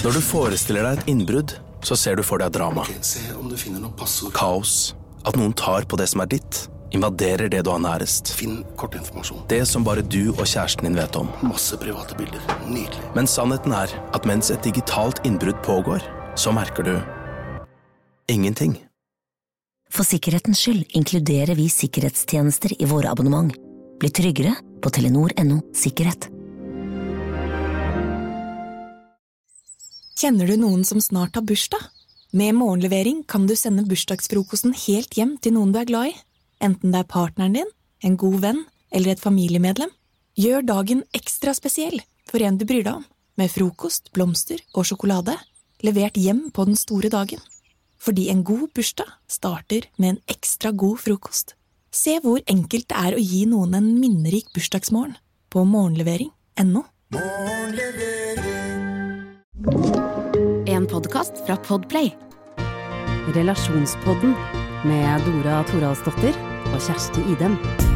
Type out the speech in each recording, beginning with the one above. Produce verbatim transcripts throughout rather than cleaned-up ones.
Når du forestiller deg et innbrudd, så ser du for deg drama. Ok, se om du finner noe passord. Kaos. At noen tar på det som er ditt. Invaderer det du har nærest. Finn kortinformasjon. Det som bare du og kjæresten din vet om. Masse private bilder. Nydelig. Men sannheten er at mens et digitalt innbrudd pågår, så merker du ingenting. For sikkerhetens skyld inkluderer vi sikkerhetstjenester i våre abonnement. Bli tryggere på telenor punktum no sikkerhet. Kjenner du noen som snart har bursdag? Med morgenlevering kan du sende bursdagsfrokosten helt hjem til noen du er glad i. Enten det er partneren din, en god venn eller et familiemedlem. Gjør dagen ekstra spesiell for en du bryr deg om. Med frokost, blomster og sjokolade. Levert hjem på den store dagen. Fordi en god bursdag starter med en ekstra god frokost. Se hvor enkelt det er å gi noen en minnerik bursdagsmorgen på morgenlevering punktum no. En podcast fra Podplay. Relasjonspodden med Dora Toralsdottir og Kjersti Idem.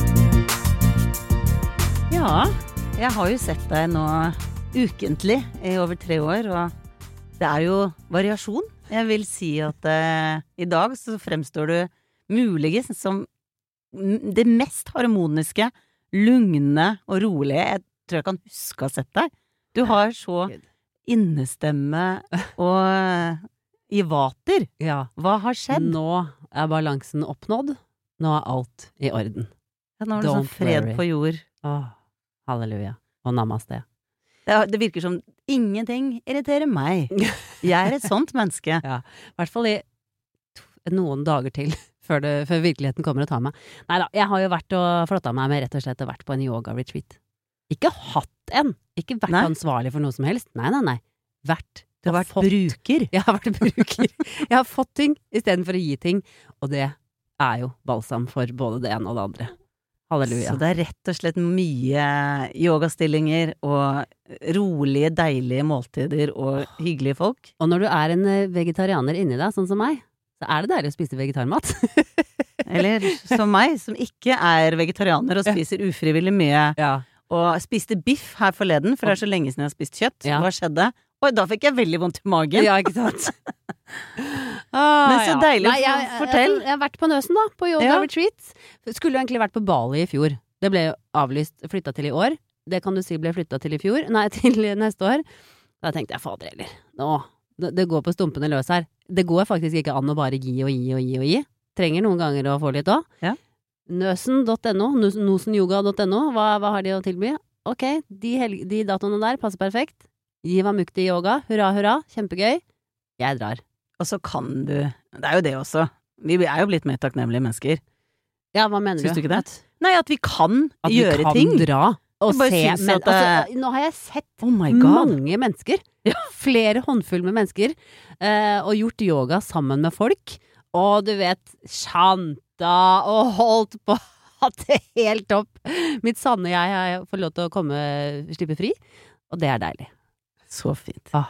Ja, jeg har jo sett deg nå ukentlig i over tre år, og det er jo variasjon. Jeg vil si at eh, i dag så fremstår du muligens som det mest harmoniske, lugne og rolige. Jeg tror jeg kan huske å ha sett deg. Du har så innestemme og i vater. Ja. Hva har skjedd? Nå er balansen oppnådd. Nå er alt i orden. Ja, nå er det sånn fred worry. på jord. Åh, halleluja. Og namaste. Det, det virker som ingenting irriterer meg. Jeg er et sånt menneske. Ja, i hvert fall i to, noen dager til før, det, før virkeligheten kommer og tar meg. Neida, jeg har jo vært og flottet meg med rett og slett og vært på en yoga-retreat. Ikke hatt en. Ikke vært Nei. ansvarlig for noe som helst. Nei, nei, nei. Vært. Du har vært fått, bruker. Jeg har vært bruker. Jeg har fått ting i stedet for å gi ting. Og det er jo balsam for både det ene og det andre. Halleluja. Så det er rett og slett mye yogastillinger og rolige, deilige måltider og hyggelige folk. Og når du er en vegetarianer inni deg, sånn som meg, så er det deilig å spise vegetarmat. Eller som meg, som ikke er vegetarianer og spiser ufrivillig mye. Ja. Og spiste biff her forleden, for det er så lenge siden jeg har spist kjøtt. Ja. Hva skjedde? Oi, da fikk jeg veldig vondt i magen. Ja, ikke sant? Ah, Men så ja. deilig. Nei, jeg, Fortell. Jeg, jeg har vært på Nøsen da, på yoga Ja. retreat. Skulle jo egentlig vært på Bali i fjor. Det ble jo avlyst, flyttet til i år. Det kan du si ble flyttet til i fjor. Nei, til neste år. Da tenkte jeg, fader heller. Nå, det, det går på stumpene løs her. Det går faktisk ikke an å bare gi og gi og gi og gi. Trenger noen ganger å få litt også. Ja. Nøsen punktum no, nosenyoga punktum no, hva, hva har de å tilby? Ok, de, hel- de datoene der passer perfekt. Jiva Mukti yoga, hurra, hurra, kjempegøy. Jeg drar. Og så kan du Det er jo det også. Vi er jo blitt mer takknemlige mennesker. Ja, hva mener Syns du? du ikke det? At, Nei, at vi kan at vi gjøre kan ting. dra og Jeg bare se, synes men at det- altså, nå har jeg sett Oh my god. mange mennesker, flere håndfull med mennesker, eh, og gjort yoga sammen med folk, og du vet, Shanta, og holdt på at det er helt topp. Mitt sanne jeg har fått lov til å komme, slippe fri, og det er deilig. Så fint. Ah.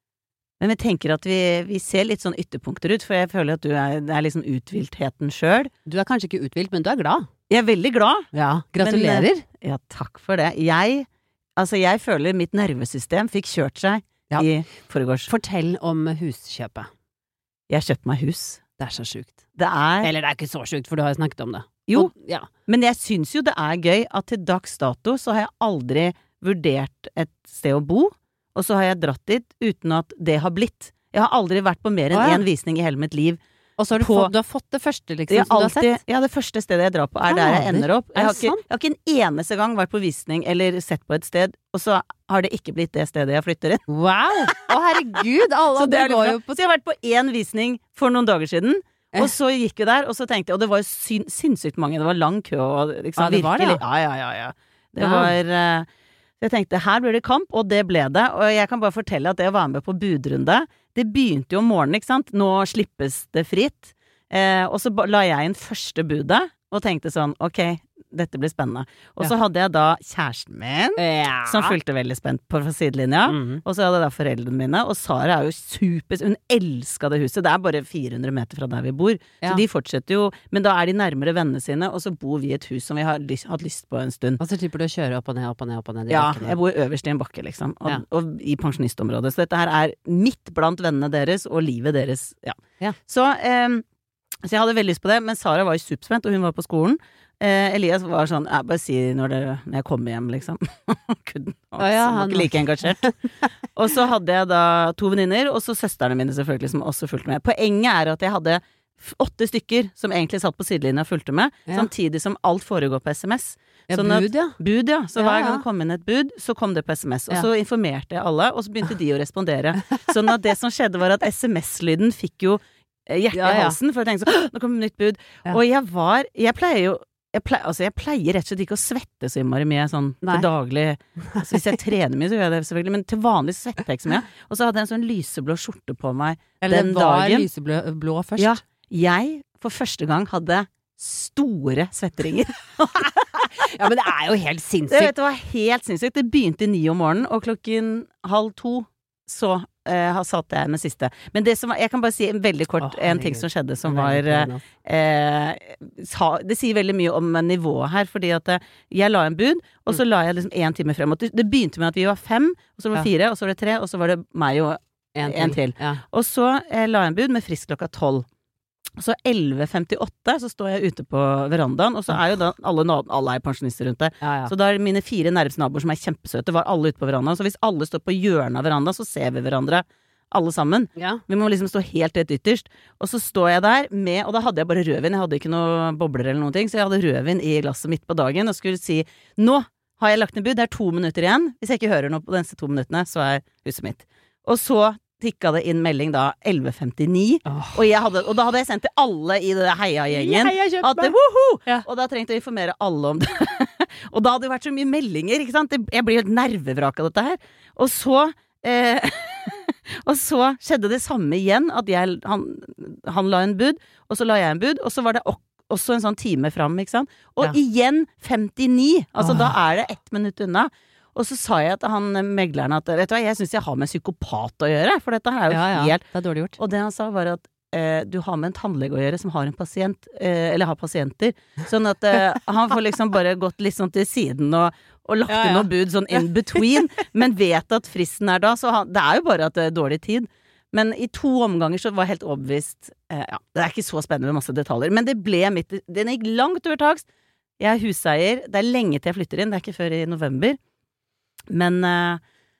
Men jeg tenker at vi, vi ser litt sånn ytterpunkter ut, for jeg føler at du er, det er liksom utviltheten selv. Du er kanskje ikke utvilt, men du er glad. Jeg er veldig glad. Ja, gratulerer. Men, ja, takk for det. Jeg, altså jeg føler mitt nervesystem fikk kjørt seg Ja. i forgårs. Fortell om huskjøpet. Jeg har kjøpt meg hus. Det er så sjukt. Det er, Eller det er ikke så sjukt, for du har jo snakket om det. jo, Og, ja. men jeg synes jo det er gøy at til dags dato så har jeg aldri vurdert et sted å bo, og så har jeg dratt dit uten at det har blitt. Jeg har aldri vært på mer enn Å, ja. én visning i hele mitt liv. Og så har du, På- fått, du har fått det første, liksom, Jeg som har du har alltid, sett. ja, det første stedet jeg drar på er der jeg Fader, ender opp. er Jeg har, det ikke, sant? jeg har ikke en eneste gang vært på visning eller sett på et sted, og så har det ikke blitt det stedet jeg flytter inn. Wow! Å herregud, alle Så, det det er litt går bra. jo på så jeg har vært på én visning for noen dager siden, Eh. og så gikk vi der, og så tenkte jeg, og det var jo syn, sinnssykt mange, det var lang kø, og liksom Ja, det var det, virkelig, ja, ja, ja, ja. Det Ja. var, eh, jeg tenkte, her blir det kamp, og det ble det, og jeg kan bare fortelle at det å være med på budrunde, det begynte jo om morgenen, ikke sant? Nå slippes det fritt, eh, og så ba- la jeg inn første budet, og tenkte sånn, ok, dette blir spennende. Og så Ja. hadde jeg da kjæresten min, Ja. som fulgte veldig spent på fra sidelinja, Mhm. og så hadde jeg da foreldrene mine, og Sara er jo super, hun elsket det huset, det er bare fire hundre meter fra der vi bor, Ja. så de fortsetter jo, men da er de nærmere vennene sine, og så bor vi i et hus som vi har lyst, hatt lyst på en stund. Og så slipper du å kjøre opp og ned, opp og ned, opp og ned. de Ja, bakkene. jeg bor øverst i en bakke, liksom, og, Ja. og i pensjonistområdet, så dette her er midt blant vennene deres, og livet deres, ja. Ja. Så, eh, så jeg hadde veldig lyst på det, men Sara var jo superspent, og hun var på skolen. Eh, Elias var sånn, jeg bare si når, det, når jeg kommer hjem, liksom. Kunne, Å ja, han var han ikke like engasjert. Og så hadde jeg da to venninner, og så søsterne mine selvfølgelig, som også fulgte med. Poenget er at jeg hadde f- åtte stykker som egentlig satt på sidelinja og fulgte med, Ja. samtidig som alt foregår på S M S. Ja, Sånn at- bud, ja. Bud, ja. Så Ja, hver ja. gang det kom inn et bud, så kom det på S M S. Og Ja. så informerte jeg alle, og så begynte de å respondere. Sånn at det som skjedde var at S M S-lyden fikk jo eh, hjertet Ja, i ja. halsen, for jeg tenkte sånn, «Åh, nå kommer det nytt bud. Ja. Og jeg var, jeg pleier jo jeg pleier, altså jeg pleier rett og slett ikke å svette så innmari mye sånn Nei. til daglig. Altså hvis jeg trener mye, så gjør jeg det selvfølgelig, men til vanlig svetter jeg ikke så mye. Og så hadde jeg en sånn lyseblå skjorte på meg Eller den det var dagen. lyseblå blå først. Ja, jeg for første gang hadde store svetteringer. Ja, men det er jo helt Det, sinnssykt. vet du, var helt sinnssykt. Det begynte i ni om morgenen, og klokken halv to så eh, satt jeg med siste. Men det som var, jeg kan bare si veldig kort Å, en ting herregud. som skjedde, som Det er var veldig eh, irriterende. eh, sa, Det sier veldig mye om nivået her, fordi at eh, jeg la en bud, og så la jeg liksom én time frem. Og det, det begynte med at vi var fem, og så var det Ja. fire, og så var det tre, og så var det meg og En en til. Ja. Og så eh, la jeg en bud med frist klokka tolv. Så elleve femtiåtte så står jeg ute på verandaen, og så er jo da alle, na- alle er pensjonister rundt der. Ja, ja. Så da er mine fire nærmeste naboer som er kjempesøte, var alle ute på verandaen. Så hvis alle står på hjørnet av verandaen, så ser vi hverandre alle sammen. Ja. Vi må liksom stå helt rett ytterst. Og så står jeg der med, og da hadde jeg bare rødvin, jeg hadde ikke noe bobler eller noen ting, så jeg hadde rødvin i glasset midt på dagen og skulle si, nå har jeg lagt ned bud, det er to minutter igjen. Hvis jeg ikke hører noe på de neste to minuttene, så er huset mitt. Og så tikka det inn melding da elleve femtini, Åh. og, jeg hadde, og da hadde jeg sendt til alle i det heiagjengen Heia, kjøp at det, meg! woho! Ja. Og da trengte jeg å informere alle om det. Og da hadde det vært så mye meldinger, ikke sant? Det- Jeg blir helt nervevrak av dette her. Og så eh, Og så skjedde det samme igjen, at jeg, han, han la en bud, og så la jeg en bud, og så var det ok, også en sånn time fram, ikke sant? Og Ja. igjen femtini! Altså Åh. da er det ett minutt unna. Og så sa jeg til han megleren at vet du hva, jeg syns jeg har med en psykopat å gjøre, for dette her er jo Ja, ja. helt Det er dårlig gjort. Og det han sa var at eh, du har med en tannlege å gjøre som har en pasient, eh, eller har pasienter. Sånn at eh, han får liksom bare gått litt sånn til siden og, og lagt Ja, inn ja. noe bud sånn in between, men vet at fristen er da, så han, det er jo bare at det er dårlig tid. Men i to omganger så var jeg helt overbevist eh, ja, det er ikke så spennende med masse detaljer, men det ble mitt Den gikk langt over takst. Jeg er huseier, det er lenge til jeg flytter inn, det er ikke før i november. Men eh,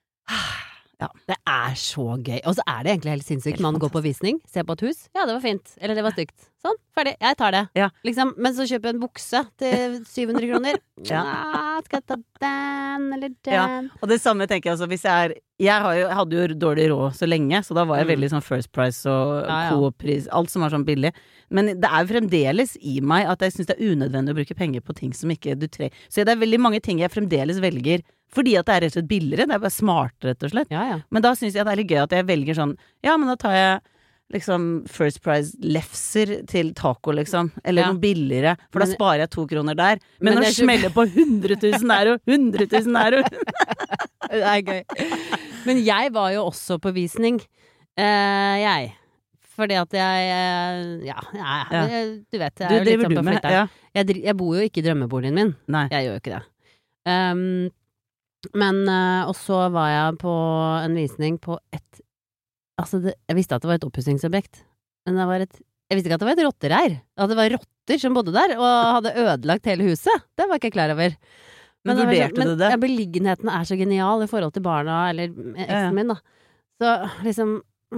ja. Det er så gøy. Og så er det egentlig helt sinnssykt. Man går på visning, ser på et hus. Ja, det var fint. Eller det var stygt. Sånn, ferdig. Jeg tar det. Ja. Liksom, men så kjøper jeg en bukse til syv hundre kroner. Ja. Ja, skal jeg ta den eller den? Ja. Og det samme tenker jeg altså, hvis jeg er Jeg, har jo, jeg hadde jo dårlig råd så lenge, så da var jeg Mm. veldig sånn First Price og Ja, ja. Coop-pris, alt som var sånn billig. Men det er jo fremdeles i meg at jeg syns det er unødvendig å bruke penger på ting som ikke du trenger. Så det er veldig mange ting jeg fremdeles velger fordi at det er rett og slett billigere. Det er bare smartere, rett og slett. Ja, ja. Men da syns jeg det er litt gøy at jeg velger sånn ja, men da tar jeg liksom First Price-lefser til taco, liksom. Eller Ja. noe billigere, for da Men- sparer jeg to kroner der. Men, Men når det det er så- smeller på hundre tusen euro, hundre tusen euro Det er gøy. Men jeg var jo også på visning. Eh, jeg. Fordi at jeg eh, Ja, jeg, Ja. jeg, du vet, jeg Du er jo litt driver sånn du på med? flytteren. Ja. Jeg, dri- jeg bor jo ikke i drømmeboligen min. Nei. Jeg gjør jo ikke det. Um, men eh, Og så var jeg på en visning på et Altså, det, jeg visste at det var et oppussingsobjekt. Men det var et Jeg visste ikke at det var et rottereir. At det var rotter som bodde der og hadde ødelagt hele huset. Det var ikke jeg klar over. Men det var vurderte sånn- du det? Men ja, beliggenheten er så genial i forhold til barna, eller eksen Ja, ja. min, da. Så liksom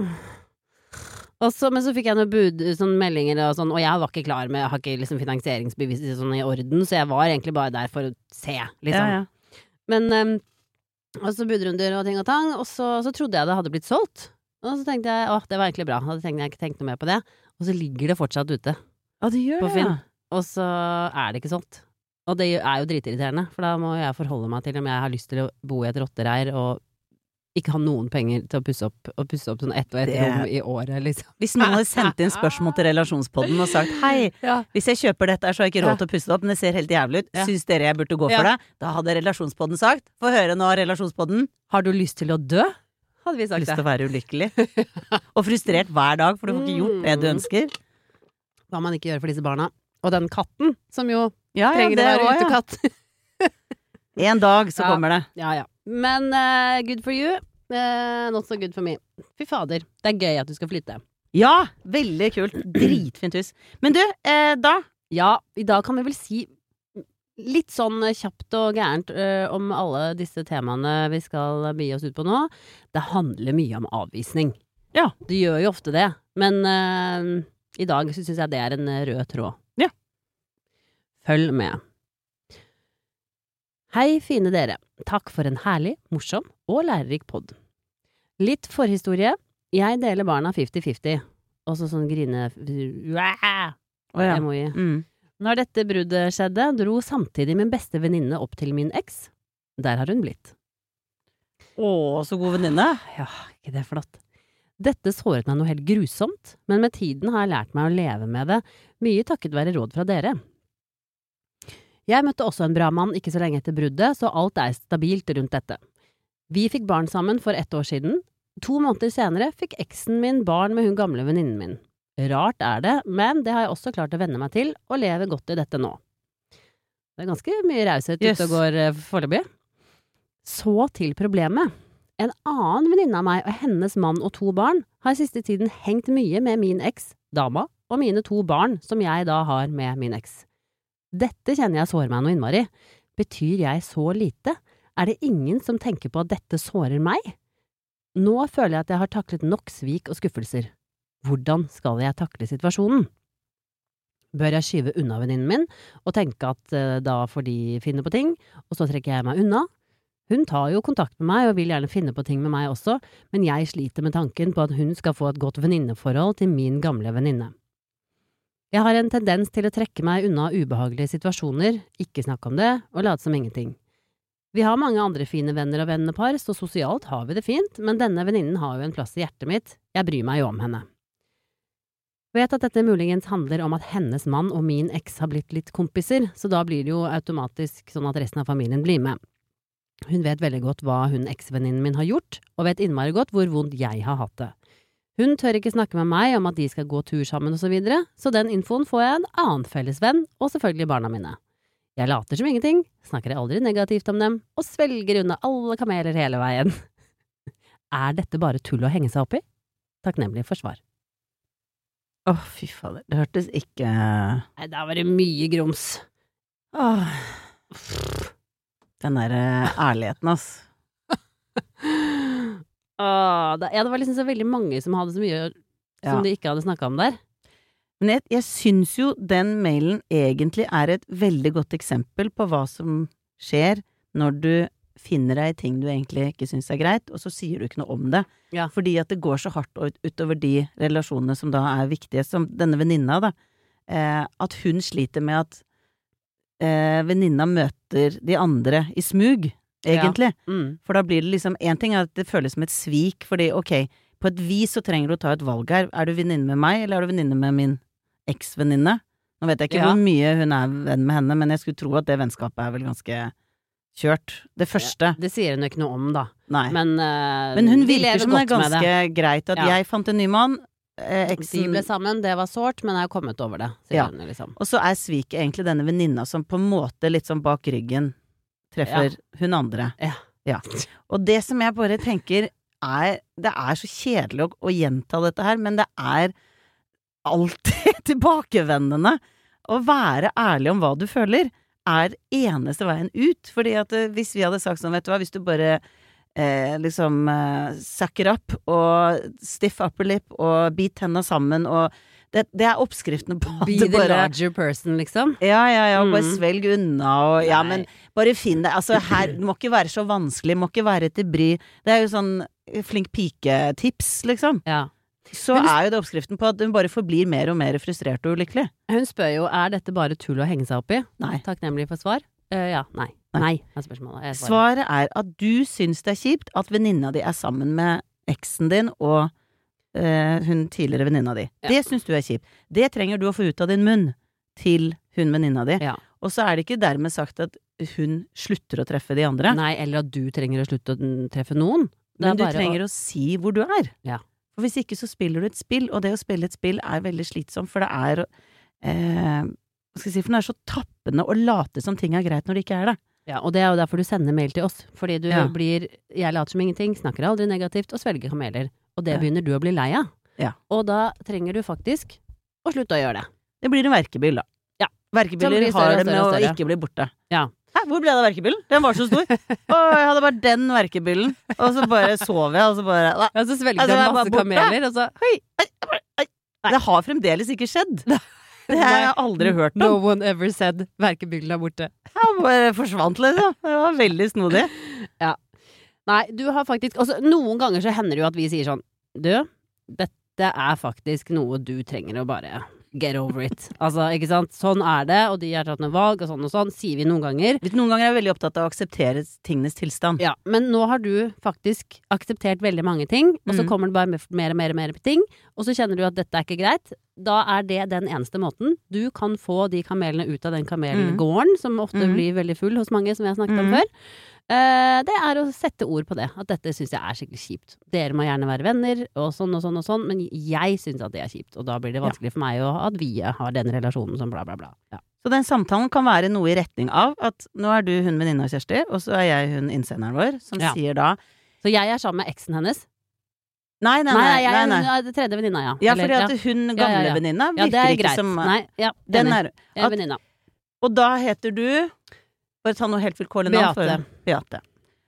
og så, Men så fikk jeg noen bud, sånn meldinger og sånn, og jeg var ikke klar med Jeg har ikke liksom finansieringsbevis sånn i orden, så jeg var egentlig bare der for å se, liksom. Ja, ja. Men um, Og så budrunder og ting og tang, og så, så trodde jeg det hadde blitt solgt. Og så tenkte jeg åh, det var egentlig bra. Hadde tenkt, jeg ikke tenkt noe mer på det. Og så ligger det fortsatt ute Ja, det gjør på det. Finn. Ja. Og så er det ikke solgt. Og det er jo dritirriterende, for da må jeg forholde meg til om jeg har lyst til å bo i et rottereir og ikke ha noen penger til å pusse opp, og pusse opp sånn ett og ett Det- rom i året, liksom. Hvis noen hadde sendt inn spørsmål til relasjonspodden og sagt hei, Ja. hvis jeg kjøper dette her så har jeg ikke råd til å pusse det opp, men det ser helt jævlig ut, Ja. syns dere jeg burde gå Ja. for det? Da hadde relasjonspodden sagt, få høre nå relasjonspodden, Har du lyst til å dø? Hadde vi sagt lyst det. til å være ulykkelig. Og frustrert hver dag, for du får ikke gjort det du ønsker. Hva man ikke gjør for disse barna. Og den katten, som jo Ja, ja, trenger det å være også, ja. utekatt. En dag så Ja. kommer det. Ja, ja. Men eh, good for you. Uh, not so good for me. Fy fader, det er gøy at du skal flytte. Ja, veldig kult. Dritfint hus. Men du, eh, da? Ja, i dag kan vi vel si litt sånn kjapt og gærent eh, om alle disse temaene vi skal by oss ut på nå. Det handler mye om avvisning. Ja. Det gjør jo ofte det, men eh, i dag så synes jeg det er en rød tråd. Ja. Følg med. Hei, fine dere. Takk for en herlig, morsom og lærerik podd. Litt forhistorie. Jeg deler barna fifty-fifty. Også sånn grine... Å ja. Emoji. Mm. Når dette bruddet skjedde, dro samtidig min beste venninne opp til min eks. Der har hun blitt. Å, så god venninne. Ja, ikke det flott. Dette såret meg noe helt grusomt, men med tiden har jeg lært meg å leve med det, mye takket være råd fra dere. Jeg møtte også en bra mann ikke så lenge etter bruddet, så alt er stabilt rundt dette. Vi fikk barn sammen for ett år siden. To måneder senere fikk eksen min barn med hun gamle venninnen min. Rart er det, men det har jeg også klart å venne meg til, og leve godt i dette nå. Det er ganske mye raushet Yes. ute og går eh, foreløpig. Så til problemet. En annen venninne av meg og hennes mann og to barn har siste tiden hengt mye med min eks, dama, og mine to barn, som jeg da har med min eks. Dette kjenner jeg sårer meg noe innmari. Betyr jeg så lite? Er det ingen som tenker på at dette sårer meg? Nå føler jeg at jeg har taklet nok svik og skuffelser. Hvordan skal jeg takle situasjonen? Bør jeg skyve unna venninnen min og tenke at uh, da får de finne på ting, og så trekker jeg meg unna? Hun tar jo kontakt med meg og vil gjerne finne på ting med meg også, men jeg sliter med tanken på at hun skal få et godt venninneforhold til min gamle venninne. Jeg har en tendens til å trekke meg unna ubehagelige situasjoner, ikke snakke om det, og late som ingenting. Vi har mange andre fine venner og vennepar, så sosialt har vi det fint, men denne venninnen har jo en plass i hjertet mitt, jeg bryr meg jo om henne. Vet at dette muligens handler om at hennes mann og min eks har blitt litt kompiser, så da blir det jo automatisk sånn at resten av familien blir med. Hun vet veldig godt hva hun eksvenninnen min har gjort, og vet innmari godt hvor vondt jeg har hatt det. Hun tør ikke snakke med meg om at de skal gå tur sammen og så videre, så den infoen får jeg en annen fellesvenn, og selvfølgelig barna mine. Jeg later som ingenting, snakker aldri negativt om dem, og svelger unna alle kameler hele veien. Er dette bare tull å henge seg opp i? Takknemlig for svar. Åh, fy fader, det hørtes ikke... Nei, der var det mye grums. Åh. Den der eh, ærligheten, ass. Åh, det, ja, det var liksom så veldig mange som hadde så mye som Ja. de ikke hadde snakket om der. Men jeg, jeg syns jo den mailen egentlig er et veldig godt eksempel på hva som skjer når du finner deg i ting du egentlig ikke syns er greit, og så sier du ikke noe om det. Ja. Fordi at det går så hardt ut, utover de relasjonene som da er viktige, som denne venninna, da. Eh, at hun sliter med at eh, venninna møter de andre i smug, egentlig. Ja. Mm. For da blir det liksom, en ting er at det føles som et svik, fordi ok, på et vis så trenger du å ta et valg her. Er du venninne med meg, eller er du venninne med min eks-venninne? Nå vet jeg ikke Ja. hvor mye hun er venn med henne, men jeg skulle tro at det vennskapet er vel ganske kjørt. Det første. Det sier hun jo ikke noe om, da. Nei. Men, eh, Men hun de virker lever som det er godt med ganske greit at Ja. jeg fant en ny mann, eh, De eksen, ble sammen, det var sårt, men jeg har kommet over det, sier Ja. hun liksom. og så er sviket egentlig denne venninna som på en måte litt sånn bak ryggen treffer hun andre. Ja. Ja. Og det som jeg bare tenker er, det er så kjedelig å, å gjenta dette her, men det er alltid tilbakevendende. Å være ærlig om hva du føler er eneste veien ut, fordi at eh, hvis vi hadde sagt sånn, vet du hva, hvis du bare eh, liksom eh, sucker up og stiff upper lip og bit tenna sammen og det, det er oppskriftene på at Be det the bare larger person, liksom. ja, ja, ja, bare Mm. svelg unna og ja, Nei. men bare finn det, altså her, det må ikke være så vanskelig, må ikke være til bry, det er jo sånn flink pike-tips, liksom. Ja. Så er jo det oppskriften på at hun bare forblir mer og mer frustrert og ulykkelig. Hun spør jo, er dette bare tull å henge seg opp i? Nei. Takknemlig for svar. Eh, ja, nei. Nei, er spørsmålet. Jeg svarer. Svaret er at du syns det er kjipt at venninna di er sammen med eksen din og uh, hun tidligere venninna di. Ja. Det syns du er kjipt. Det trenger du å få ut av din munn til hun venninna di. Ja. Og så er det ikke dermed sagt at hun slutter å treffe de andre. Nei, eller at du trenger å slutte å treffe noen. Det Men du bare trenger å... å si hvor du er. Ja. For hvis ikke så spiller du et spill, og det å spille et spill er veldig slitsomt, for det er eh, hva skal jeg si, for det er så tappende å late som ting er greit når det ikke er det. Ja, og det er jo derfor du sender mail til oss. Fordi du Ja. blir Jeg later som ingenting, snakker aldri negativt og svelger kameler. Og det Ja. begynner du å bli lei av. Ja. Og da trenger du faktisk å slutte å gjøre det. Det blir en verkebyll, da. Ja. Som Verkebyller blir større har og det med større og å større. ikke bli borte. Ja. Hæ, hvor ble det av verkebyllen? Den var så stor. Å, jeg hadde bare den verkebyllen. Og så bare sov jeg, og så bare Nei, Ja, så svelger Altså, du jeg er masse bare borte. kameler, og så Hei! det har fremdeles ikke skjedd. Det har jeg aldri hørt om. No one ever said verkebyllen er borte. Jeg bare forsvant litt, ja. Det var veldig snodig. Nei, du har faktisk altså, noen ganger så hender det jo at vi sier sånn Du, dette er faktisk noe du trenger å bare get over it. Altså, ikke sant? Sånn er det, og de har tatt noen valg, og sånn og sånn, sier vi noen ganger. Noen ganger er jeg veldig opptatt av å akseptere tingenes tilstand. Ja, men nå har du faktisk akseptert veldig mange ting, og så Mm. kommer det bare med mer og mer og mer ting, og så kjenner du at dette er ikke greit. Da er det den eneste måten du kan få de kamelene ut av den kamelgården, som ofte Mm. blir veldig full hos mange, som vi har snakket om Mm. før. Eh, det er å sette ord på det, at dette synes jeg er skikkelig kjipt. Dere må gjerne være venner, og sånn og sånn og sånn, men jeg synes at det er kjipt, og da blir det vanskelig for meg å, at vi har den relasjonen som bla bla bla. Ja. Så den samtalen kan være noe i retning av at nå er du hun venninna Kjersti, og så er jeg hun innsenderen vår, som Ja. sier da Så jeg er sammen med eksen hennes. Nei, nei, Nei, nei. jeg nei, er nei. hun er det tredje venninna, ja. Ja, Eller- fordi at hun Ja, gamle ja, ja. venninna Ja, det virker er ikke greit. som Nei, ja, den enig. er, Jeg er at, venninna. Og da heter du Bare ta noe helt vilkårlig navn. Beate. for- Beate.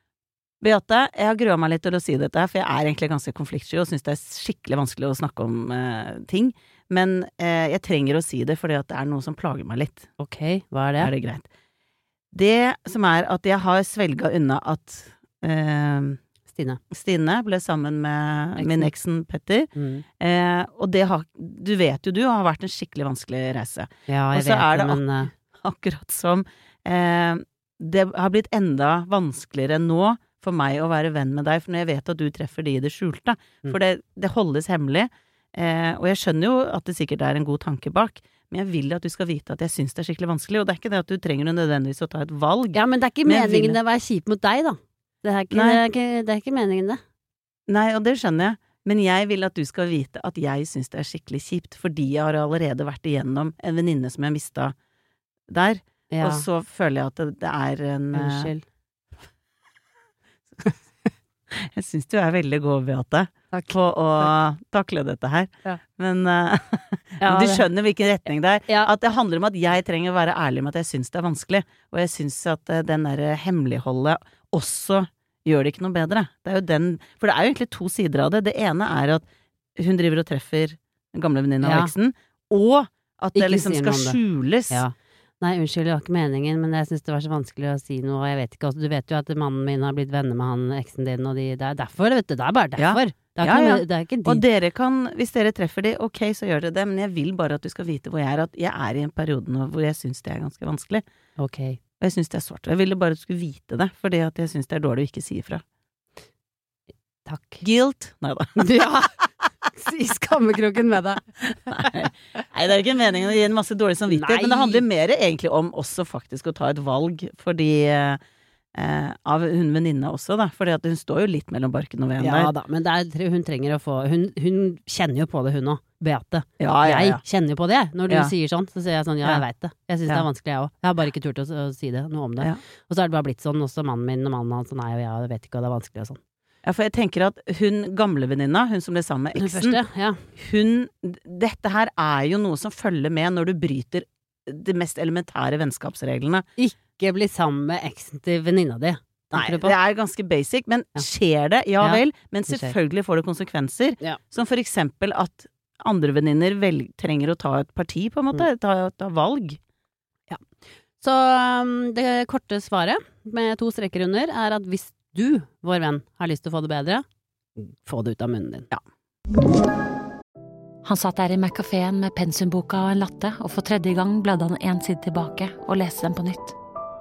Beate, jeg har grua meg litt til å si dette her, for jeg er egentlig ganske konfliktsky og syns det er skikkelig vanskelig å snakke om eh, ting. Men eh, jeg trenger å si det fordi at det er noe som plager meg litt. Ok, hva er det? Er det greit? Det som er at jeg har svelga unna at eh, Stine. Stine ble sammen med Eksen. min eksen Petter. Mm. Eh, og det har Du vet jo du har vært en skikkelig vanskelig reise. Ja, jeg Og så vet er det, det men eh, Akkurat som eh, det har blitt enda vanskeligere nå for meg å være venn med deg, for når jeg vet at du treffer de i det skjulte. Mm. For det, det holdes hemmelig. Eh, og jeg skjønner jo at det sikkert er en god tanke bak, men jeg vil at du skal vite at jeg syns det er skikkelig vanskelig. Og det er ikke det at du trenger nødvendigvis å ta et valg. Ja, men det er ikke Men jeg meningen vil- det å være kjip mot deg, da. Det er ikke, Nei. det er ikke, det er ikke meningen, det. Nei, og det skjønner jeg. Men jeg vil at du skal vite at jeg syns det er skikkelig kjipt, fordi jeg har allerede vært igjennom en venninne som jeg mista der. Ja. Og så føler jeg at det, det er en eh, Unnskyld. Jeg syns du er veldig god, Beate, Takk. på å takle dette her. Ja. Men eh, Ja, du det- skjønner hvilken retning det er. Ja. At det handler om at jeg trenger å være ærlig med at jeg syns det er vanskelig. Og jeg syns at eh, den derre hemmeligholdet også gjør det ikke noe bedre. Det er jo den For det er jo egentlig to sider av det. Det ene er at hun driver og treffer den gamle venninna Ja. av eksen, og at det Ikke liksom sier skal noe om det. skjules. Ja. Nei, unnskyld, det var ikke meningen, men jeg synes det var så vanskelig å si noe, og jeg vet ikke, altså, du vet jo at mannen min har blitt venner med han, eksen din, og de, det er derfor, vet du, det er bare Ja. derfor. Det er Ja, ikke, ja. noe- det er ikke Og de. dere kan, hvis dere treffer de, ok, så gjør dere det, men jeg vil bare at du skal vite hvor jeg er, at jeg er i en periode nå hvor jeg syns det er ganske vanskelig. Ok. Og jeg syns det er svart. Og jeg ville bare at du skulle vite det, fordi at jeg syns det er dårlig å ikke si ifra. Takk. Guilt? Nei da. Ja, i skammekroken med deg. Nei. Nei, det er ikke meningen å gi en masse dårlig samvittighet, Nei. men det handler mer egentlig om også faktisk å ta et valg, fordi eh, av hun venninna også, da. Fordi at hun står jo litt mellom barken og veden Ja der. da, men det er, hun trenger å få, hun, hun kjenner jo på det hun også, Beate. Ja, ja, ja. Jeg kjenner jo på det. Når du Ja. sier sånn, så sier jeg sånn, ja, jeg Ja. vet det. Jeg synes det Ja. er vanskelig, jeg også. Jeg har bare ikke turt å, å si det, noe om det. Ja. Og så er det bare blitt sånn, også mannen min og mannen hans, nei, og jeg vet ikke, og det er vanskelig og sånn. Ja, for jeg tenker at hun gamle venninna, hun som ble sammen med Den eksen, første, ja. hun Dette her er jo noe som følger med når du bryter de mest elementære vennskapsreglene. Ikke bli sammen med eksen til venninna di. Nei, tenker du på? det er ganske basic, men Ja. skjer det? Ja Ja, vel, men det skjer. selvfølgelig får det konsekvenser. Ja. Som for eksempel at andre venninner vel trenger å ta et parti, på en måte. Mm. Ta, ta valg. Så um, det korte svaret, med to streker under, er at hvis du, vår venn, har lyst til å få det bedre, få det ut av munnen din. Ja. Han satt der i Mac-kaféen med pensumboka og en latte, og for tredje gang bladde han en side tilbake og leste den på nytt.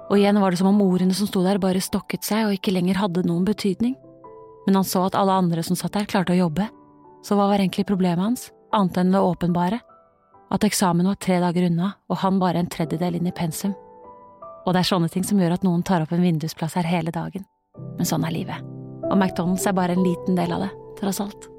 Og igjen var det som om ordene som sto der bare stokket seg og ikke lenger hadde noen betydning. Men han så at alle andre som satt der klarte å jobbe. Så hva var egentlig problemet hans, annet enn det åpenbare? At eksamen var tre dager unna, og han bare en tredjedel inn i pensum. Og det er sånne ting som gjør at noen tar opp en vindusplass her hele dagen. Men sånn er livet. Og McDonald's er bare en liten del av det, tross alt.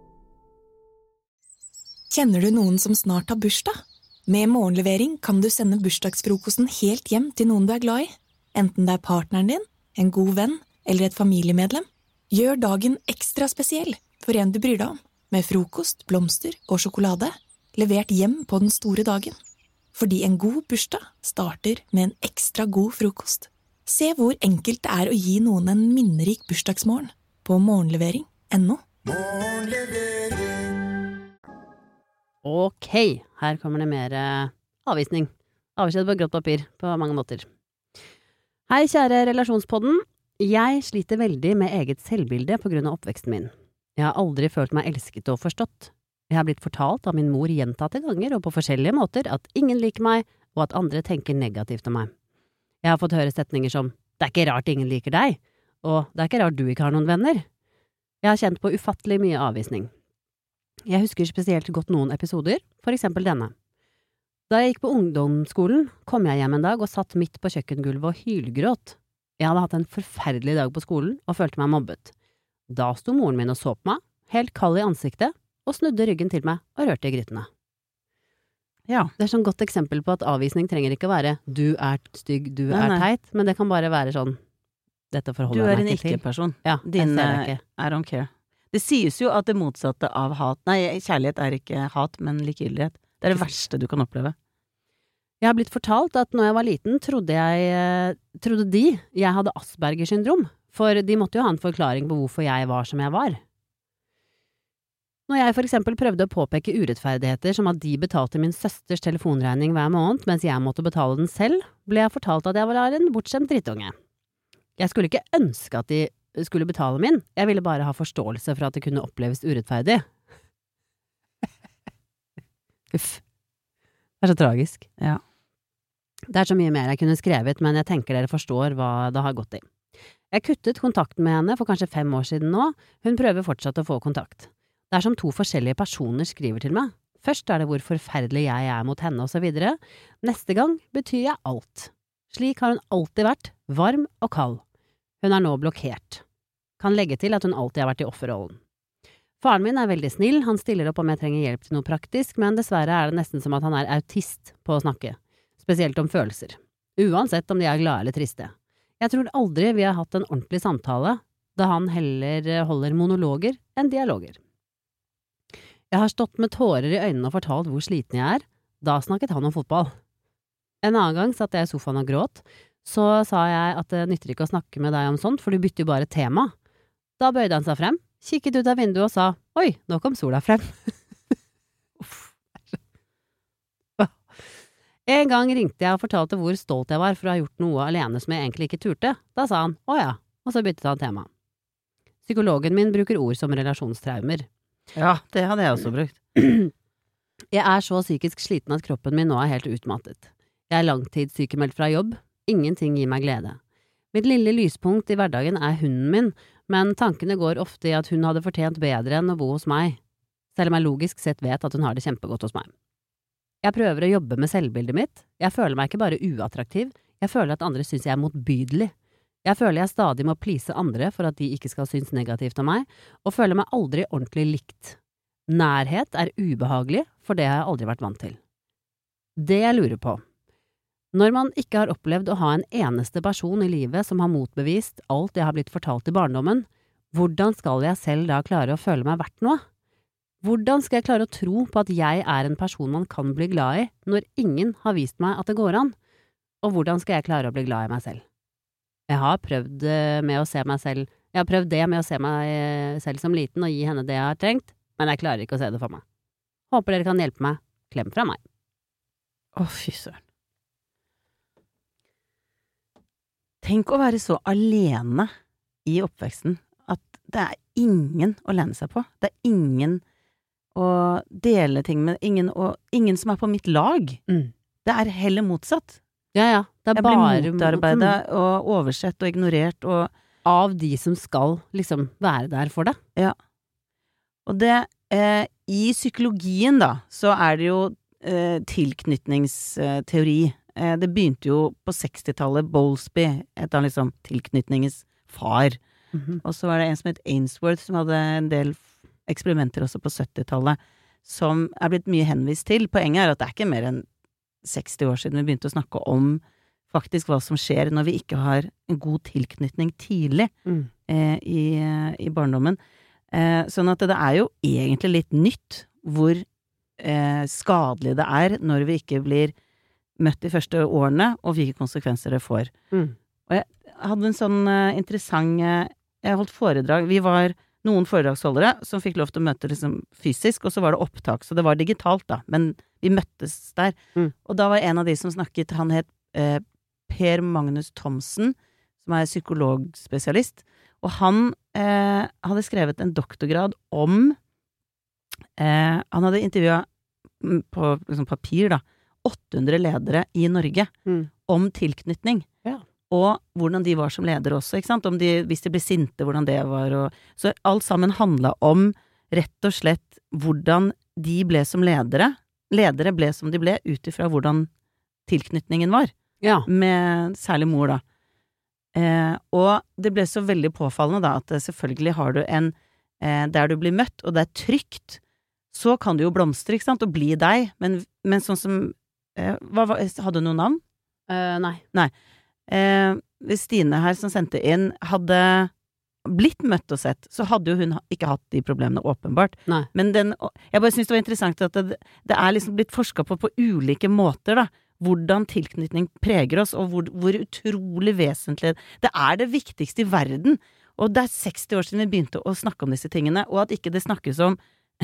Kjenner du noen som snart har bursdag? Med morgenlevering kan du sende bursdagsfrokosten helt hjem til noen du er glad i. Enten det er partneren din, en god venn eller et familiemedlem. Gjør dagen ekstra spesiell for en du bryr deg om, med frokost, blomster og sjokolade, levert hjem på den store dagen. Fordi en god bursdag starter med en ekstra god frokost. Se hvor enkelt det er å gi noen en minnerik bursdagsmorgen på morgenlevering punktum no. Ok, her kommer det mer eh, avvisning. Avskjed på grått papir på mange måter. Hei, kjære relasjonspodden. Jeg sliter veldig med eget selvbilde på grunn av oppveksten min. Jeg har aldri følt meg elsket og forstått. Jeg har blitt fortalt av min mor gjentatte ganger og på forskjellige måter at ingen liker meg, og at andre tenker negativt om meg. Jeg har fått høre setninger som «Det er ikke rart ingen liker deg», og «Det er ikke rart du ikke har noen venner». Jeg har kjent på ufattelig mye avvisning. Jeg husker spesielt godt noen episoder, for eksempel denne. Da jeg gikk på ungdomsskolen, kom jeg hjem en dag og satt midt på kjøkkengulvet og hylgråt. Jeg hadde hatt en forferdelig dag på skolen og følte meg mobbet. Da sto moren min og så på meg, helt kald i ansiktet, og snudde ryggen til meg og rørte i grytene. Ja. Det er sånn godt eksempel på at avvisning trenger ikke å være «du er stygg, du nei, er teit», men det kan bare være sånn «dette forholder jeg meg ikke til». Du er en ikke-person. Ja, Din I don't care. Det sies jo at det motsatte av hat, nei, kjærlighet er ikke hat, men likegyldighet. Det er det verste du kan oppleve. Jeg har blitt fortalt at når jeg var liten, trodde jeg, trodde de jeg hadde Aspergers syndrom, for de måtte jo ha en forklaring på hvorfor jeg var som jeg var. Når jeg for eksempel prøvde å påpeke urettferdigheter som at de betalte min søsters telefonregning hver måned, mens jeg måtte betale den selv, ble jeg fortalt at jeg var en bortskjemt drittunge. Jeg skulle ikke ønske at de skulle betale min, jeg ville bare ha forståelse for at det kunne oppleves urettferdig. Uff. Det er så tragisk. Ja. Det er så mye mer jeg kunne skrevet, men jeg tenker dere forstår hva det har gått i. Jeg kuttet kontakten med henne for kanskje fem år siden nå, hun prøver fortsatt å få kontakt. Det er som to forskjellige personer skriver til meg. Først er det hvor forferdelig jeg er mot henne og så videre. Neste gang betyr jeg alt. Slik har hun alltid vært, varm og kald. Hun er nå blokkert. Kan legge til at hun alltid har vært i offerrollen. Faren min er veldig snill, han stiller opp om jeg trenger hjelp til noe praktisk, men dessverre er det nesten som at han er autist på å snakke, spesielt om følelser. Uansett om de er glade eller triste. Jeg tror aldri vi har hatt en ordentlig samtale, da han heller holder monologer enn dialoger. Jeg har stått med tårer i øynene og fortalt hvor sliten jeg er, da snakket han om fotball. En annen gang satt jeg i sofaen og gråt, så sa jeg at det nytter ikke å snakke med deg om sånt, for du bytter jo bare tema. Da bøyde han seg frem, kikket ut av vinduet og sa, oi, nå kom sola frem. En gang ringte jeg og fortalte hvor stolt jeg var for å ha gjort noe alene som jeg egentlig ikke turte. Da sa han, å ja, og så byttet han tema. Psykologen min bruker ord som relasjonstraumer. Ja, det hadde jeg også brukt. Jeg er så psykisk sliten at kroppen min nå er helt utmattet. Jeg er langtidssykemeldt fra jobb. Ingenting gir meg glede. Mitt lille lyspunkt i hverdagen er hunden min, men tankene går ofte i at hun hadde fortjent bedre enn å bo hos meg, selv om jeg logisk sett vet at hun har det kjempegodt hos meg. Jeg prøver å jobbe med selvbildet mitt. Jeg føler meg ikke bare uattraktiv, jeg føler at andre synes jeg er motbydelig. Jeg føler jeg stadig må please andre for at de ikke skal synes negativt om meg, og føler meg aldri ordentlig likt. Nærhet er ubehagelig, for det har jeg aldri vært vant til. Det jeg lurer på, når man ikke har opplevd å ha en eneste person i livet som har motbevist alt jeg har blitt fortalt i barndommen, hvordan skal jeg selv da klare å føle meg verdt noe? Hvordan skal jeg klare å tro på at jeg er en person man kan bli glad i, når ingen har vist meg at det går an? Og hvordan skal jeg klare å bli glad i meg selv? Jeg har prøvd med å se meg selv, jeg har prøvd det med å se meg selv som liten og gi henne det jeg har trengt, men jeg klarer ikke å se det for meg. Håper dere kan hjelpe meg. Klem fra meg. Å, fy søren. Tenk å være så alene i oppveksten at det er ingen å lene seg på. Det er ingen å dele ting med, ingen, å, ingen som er på mitt lag. Mm. Det er heller motsatt. Ja, ja. Det er Jeg blir bare motarbeidet mm, og oversett og ignorert og av de som skal liksom være der for deg. Ja. Og det, eh, i psykologien da, så er det jo eh, tilknytningsteori. Eh, det begynte jo på sekstitallet, Bowlesby, et av liksom tilknytningens far. Mhm. Og så var det en som het Ainsworth, som hadde en del eksperimenter også på syttitallet, som er blitt mye henvist til. Poenget er at det er ikke mer enn seksti år siden vi begynte å snakke om faktisk hva som skjer når vi ikke har en god tilknytning tidlig Mm. eh, i, i barndommen. Eh, sånn at det er jo egentlig litt nytt hvor eh, skadelig det er når vi ikke blir møtt de første årene, og hvilke konsekvenser det får. Mm. Og jeg hadde en sånn eh, interessant eh, Jeg holdt foredrag. Vi var noen foredragsholdere som fikk lov til å møte liksom fysisk, og så var det opptak, så det var digitalt da, men vi møttes der. Mm. Og da var en av de som snakket, han het eh, Per Magnus Thomsen, som er psykologspesialist, og han eh, hadde skrevet en doktorgrad om eh, han hadde intervjuet på liksom, papir da, åtte hundre ledere i Norge Mm. om tilknytning. Ja. Og hvordan de var som ledere også, ikke sant? Om de, hvis de ble sinte, hvordan det var. Og, så alt sammen handlet om rett og slett hvordan de ble som ledere. Ledere ble som de ble ut ifra hvordan tilknytningen var. Ja. Med særlig mor da. Eh, og det ble så veldig påfallende da, at selvfølgelig har du en eh, der du blir møtt, og det er trygt, så kan du jo blomstre, ikke sant, og bli deg. Men, men sånn som eh, hva, hva, hadde du noen navn? Eh, nei. Nei. Eh, hvis Stine her som sendte inn hadde blitt møtt og sett, så hadde jo hun ikke hatt de problemene åpenbart. Nei. Men den, jeg bare synes det var interessant at det, det er liksom blitt forsket på på ulike måter da, hvordan tilknytning preger oss, og hvor, hvor utrolig vesentlig det er det viktigste i verden. Og det er seksti år siden vi begynte å snakke om disse tingene, og at ikke det snakkes om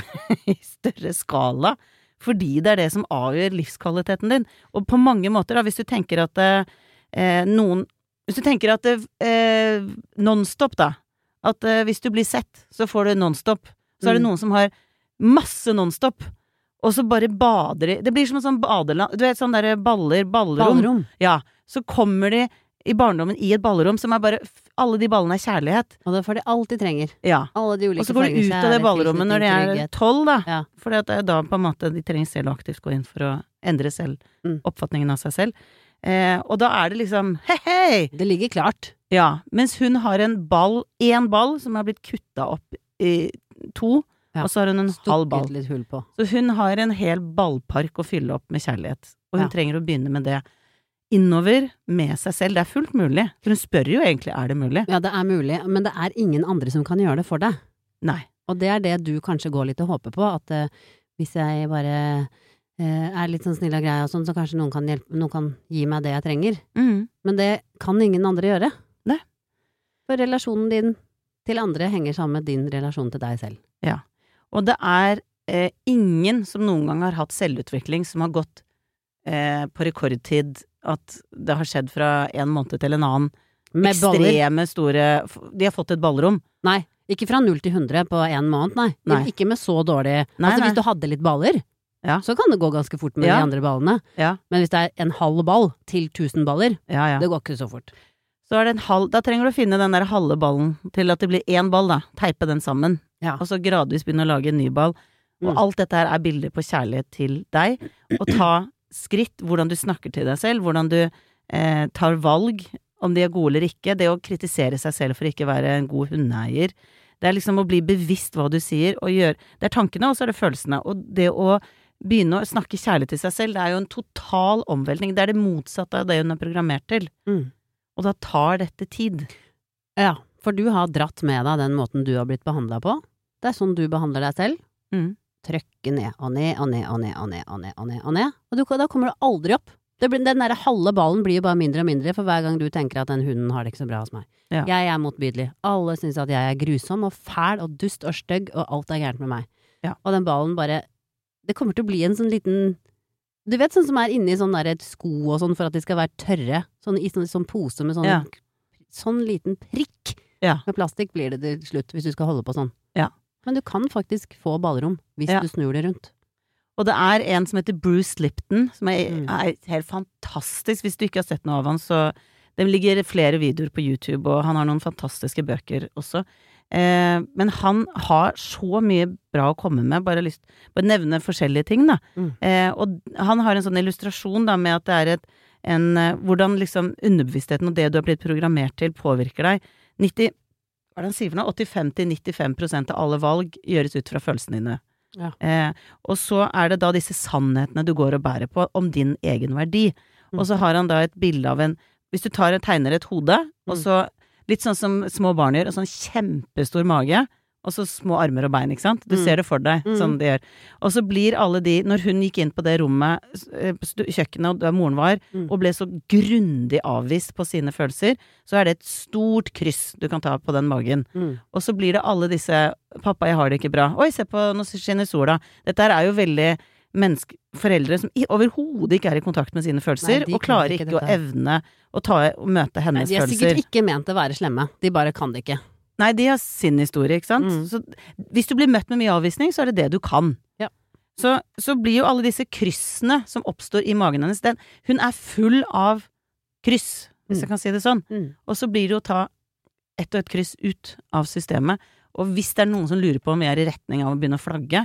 i større skala, fordi det er det som avgjør livskvaliteten din. Og på mange måter da, hvis du tenker at eh, noen, hvis du tenker at eh, non-stop da, at eh, hvis du blir sett, så får du non-stop. Så er det Mm. noen som har masse non-stop, og så bare bader i, det blir som en sånn badeland, du vet sånn der baller, ballerom. Ballrom. Ja, så kommer de i barndommen i et ballerom som er bare, alle de ballene er kjærlighet. Og det får de alt de trenger. Ja. Alle de ulike Og så går de former, ut av det kjærlighet, ballerommet når de tilknytning, er trygghet. tolv da, Ja. for det er da på en måte de trenger selv å aktivt gå inn for å endre selv, Mm. oppfatningen av seg selv. Eh, og da er det liksom, hei hei! Det ligger klart. Ja, mens hun har en ball, en ball som er blitt kutta opp i to, Ja. og så har hun en halv ball. Stukket litt hull på. Så hun har en hel ballpark å fylle opp med kjærlighet, og hun Ja. trenger å begynne med det innover med seg selv. Det er fullt mulig, for hun spør jo egentlig, er det mulig? Ja, det er mulig, men det er ingen andre som kan gjøre det for deg. Nei. Og det er det du kanskje går litt og håper på, at eh, hvis jeg bare eh, er litt sånn snill og grei og sånn, så kanskje noen kan hjelpe, noen kan gi meg det jeg trenger. Mm. Men det kan ingen andre gjøre. Nei. For relasjonen din til andre henger sammen med din relasjon til deg selv. Ja. Og det er eh, ingen som noen gang har hatt selvutvikling som har gått eh, på rekordtid, at det har skjedd fra en måned til en annen. Med baller. Ekstreme store, de har fått et ballrom. Nei, ikke fra null til hundre på en måned, nei. Nei. Ikke med så dårlig. Nei, altså nei. hvis du hadde litt baller, Ja. så kan det gå ganske fort med Ja. de andre ballene. Ja, Men hvis det er en halv ball til tusen baller, ja, ja. det går ikke så fort. Så er det en halv, da trenger du å finne den der halve ballen til at det blir én ball da, teipe den sammen, Ja. og så gradvis begynne å lage en ny ball. Og Mm. alt dette her er bilder på kjærlighet til deg, og ta skritt, hvordan du snakker til deg selv, hvordan du eh, tar valg, om de er gode eller ikke, det å kritisere seg selv for ikke være en god hundeeier. Det er liksom å bli bevisst hva du sier, og gjøre, det er tankene, og så er det følelsene, og det å begynne å snakke kjærlighet til seg selv, det er jo en total omveltning, det er det motsatte av det hun er programmert til, Mm. og da tar dette tid. Ja, for du har dratt med deg den måten du har blitt behandlet på. Det er sånn du behandler deg selv. Mm. Trykke ned og ned og ned og ned og ned og ned og ned, og ned. Og du, da kommer du aldri opp. Det blir, den der halve ballen blir jo bare mindre og mindre for hver gang du tenker at den hunden har det ikke så bra hos meg. Ja. Jeg er motbydelig. Alle synes at jeg er grusom og fæl og dust og stygg, og alt er gærent med meg. Ja. Og den ballen bare, det kommer til å bli en sånn liten, du vet sånn som er inni sånn der et sko og sånn for at de skal være tørre, sånn i sånn, sånn pose med sånn, Ja. sånn liten prikk Ja. med plastikk blir det til slutt hvis du skal holde på sånn. Ja. Men du kan faktisk få ballrom hvis Ja. du snur det rundt. Og det er en som heter Bruce Lipton, som er, Mm. er helt fantastisk. Hvis du ikke har sett noe av han, så det ligger flere videoer på YouTube, og han har noen fantastiske bøker også. Eh, men han har så mye bra å komme med, bare lyst bare nevne forskjellige ting, da. Mm. Eh, og han har en sånn illustrasjon da, med at det er et, en, eh, hvordan liksom underbevisstheten og det du har blitt programmert til påvirker deg. nitti, hva er det han sier for noe? åttifem til nittifem prosent av alle valg gjøres ut fra følelsene dine. Ja. Eh, og så er det da disse sannhetene du går og bærer på om din egen verdi. Mm. Og så har han da et bilde av en, hvis du tar og tegner et hode, og Mm. så litt sånn som små barn gjør, og sånn kjempestor mage, og så små armer og bein, ikke sant? Du Mm. ser det for deg, Mm. sånn det gjør. Og så blir alle de, når hun gikk inn på det rommet, eh, på stu- kjøkkenet, og der moren var, Mm. og ble så grundig avvist på sine følelser, så er det et stort kryss du kan ta på den magen. Mm. Og så blir det alle disse 'pappa, jeg har det ikke bra', 'oi, se på, nå skinner sola'. Dette her er jo veldig menneske, foreldre som i, overhodet ikke er i kontakt med sine følelser, Nei, de og kan klarer ikke ikke å dette. evne å ta, å møte Nei, hennes de er følelser. sikkert ikke ment å være slemme, de bare kan det ikke. Nei, de har sin historie, ikke sant? Mm. Så hvis du blir møtt med mye avvisning, så er det det du kan. Ja. Så, så blir jo alle disse kryssene som oppstår i magen hennes, den, hun er full av kryss, hvis Mm. jeg kan si det sånn. Mm. Og så blir det å ta ett og ett kryss ut av systemet. Og hvis det er noen som lurer på om vi er i retning av å begynne å flagge,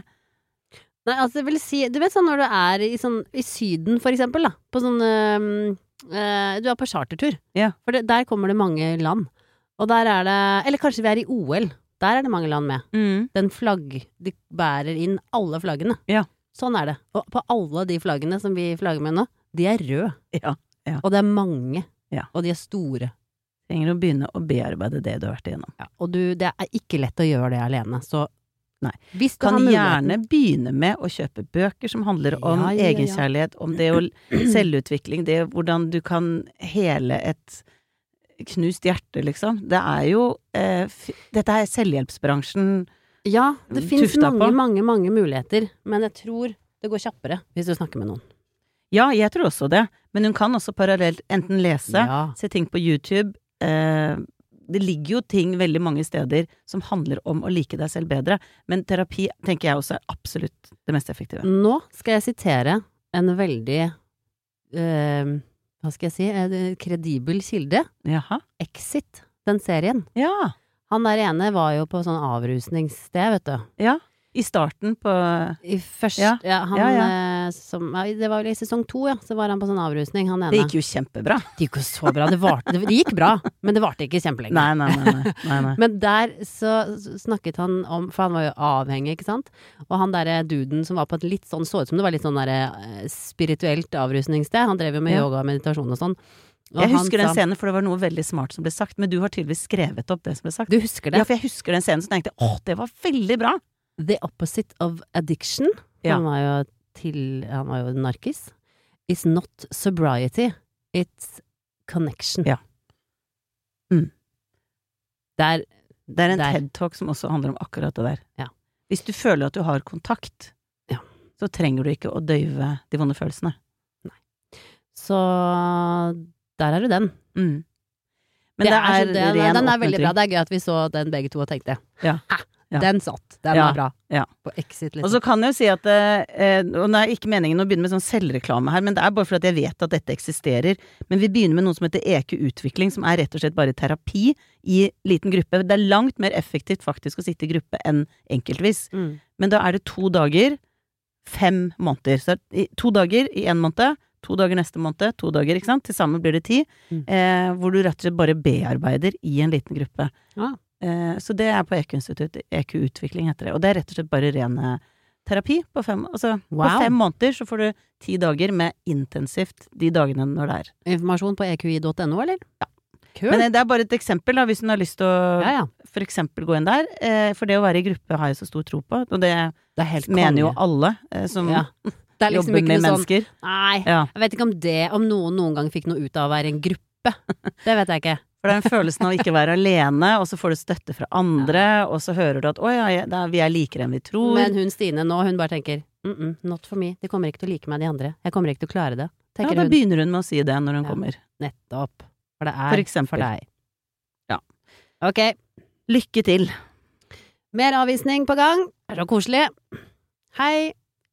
Nei, altså det vil si, du vet sånn når du er i, sånn, i syden for eksempel da, på sånn, øhm, øh, du er på chartertur, Ja. for det, der kommer det mange land, og der er det, eller kanskje vi er i O L, der er det mange land med, mm. den flagg, de bærer inn alle flaggene, Ja. sånn er det, og på alle de flaggene som vi flagger med nå, de er røde, Ja, ja. og det er mange, Ja. og de er store, Trenger å begynne å bearbeide det du har vært igjennom. ja, og du, det er ikke lett å gjøre det alene, så Nei. hvis du Kan har muligheten, gjerne begynne med å kjøpe bøker som handler om Ja, ja, ja. egenkjærlighet, om det å selvutvikling, det hvordan du kan hele et knust hjerte, liksom. Det er jo eh, f Dette er selvhjelpsbransjen. ja, det finnes tufta mange, på. mange, mange muligheter, men jeg tror det går kjappere hvis du snakker med noen. Ja, jeg tror også det, men hun kan også parallelt enten lese, Ja. se ting på YouTube. Eh, det ligger jo ting veldig mange steder som handler om å like deg selv bedre, men terapi tenker jeg også er absolutt det mest effektive. Nå skal jeg sitere en veldig eh, hva skal jeg si, en kredibel kilde. Jaha. Exit, den serien. Ja. Han der ene var jo på sånn avrusningssted, vet du. Ja. I starten på I første, Ja. ja, han Ja, eh, som, ja, det var vel i sesong to, ja, så var han på sånn avrusning, han ene. Det gikk jo kjempebra. Det gikk jo så bra, det, varte, det gikk bra, men det varte ikke kjempelenge. Nei, nei, nei, nei, nei, nei. Men der så snakket han om, for han var jo avhengig, ikke sant? Og han der duden som var på et litt sånn, så ut som det var litt sånn der eh, spirituelt avrusningssted, han drev jo med Ja. yoga og meditasjon og sånn. Og Jeg han husker den sa- scenen, for det var noe veldig smart som ble sagt, men du har tydeligvis skrevet opp det som ble sagt. Du husker det? Ja, for jeg husker den scenen, så tenkte jeg, åh, det var veldig bra. The opposite of addiction, Ja. han var jo til, han var jo narkis, is not sobriety, it's connection. Ja. Mm. Der, Det er en Der. TED-talk som også handler om akkurat det der. Ja. Hvis du føler at du har kontakt, Ja. så trenger du ikke å døyve de vonde følelsene. så der er du den. Mm. Men det er, så- det, ren den er veldig oppmuntring. bra, det er gøy at vi så den begge to og tenkte, Ja. «Ha, Ja. den satt, den Ja. var bra. Ja. På Exit, liksom. Og så kan jeg jo si at eh, og det er ikke meningen å begynne med sånn selvreklame her, men det er bare fordi at jeg vet at dette eksisterer. Men vi begynner med noe som heter E Q-utvikling, som er rett og slett bare terapi i liten gruppe. Det er langt mer effektivt faktisk å sitte i gruppe enn enkeltvis. Mm. Men da er det to dager, fem måneder. Så i- to dager i en måned, to dager neste måned, to dager, ikke sant? Til sammen blir det ti. Mm. Eh, hvor du rett og slett bare bearbeider i en liten gruppe. Ja. Eh, så det er på E Q-institutt. E Q-utvikling heter det. Og det er rett og slett bare ren eh, terapi på fem, altså, Wow. på fem måneder så får du ti dager med intensivt de dagene når det er. Informasjon på e q i punktum no, eller? Ja. Kult. Men eh, det er bare et eksempel da, hvis du har lyst til å ja, ja. for eksempel gå inn der. Eh, for det å være i gruppe har jeg så stor tro på, og det Det er helt mener jo konge. alle eh, som Ja. Det er liksom jobber ikke med noe sånn, mennesker. nei, Ja. jeg vet ikke om det, om noen noen gang fikk noe ut av å være i en gruppe. Det vet jeg ikke. For det er en følelsen av å ikke være alene, og så får du støtte fra andre, og så hører du at 'å ja, jeg- da, vi er likere enn vi tror'. Men hun Stine nå, hun bare tenker mm -mm, not for me, de kommer ikke til å like meg de andre. Jeg kommer ikke til å klare det, ja, tenker da hun. begynner hun med å si det når hun Ja. kommer. Nettopp. For det er For eksempel. for deg. Ja. Ok, Lykke til! mer avvisning på gang. Det er så koselig. Hei,